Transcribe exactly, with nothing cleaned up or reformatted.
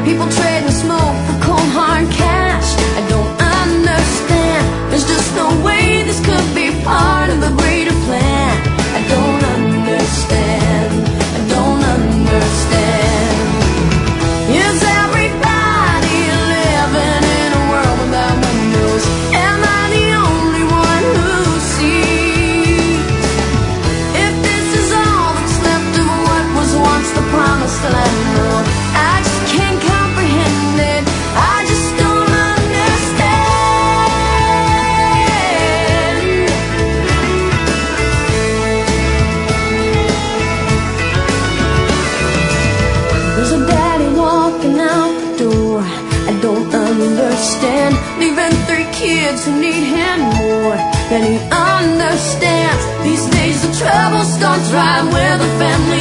People trading smoke for cold hard cash. I don't understand. There's just no way this could be part of a greater plan. I don't understand. I don't understand. Is everybody living in a world without windows? Am I the only one who sees? If this is all that's left of what was once the promised land, Lord, I just can't comprehend it. I just don't understand. There's a daddy walking out the door. I don't understand. Leaving three kids who need him more than he understands. These days the trouble starts right where the family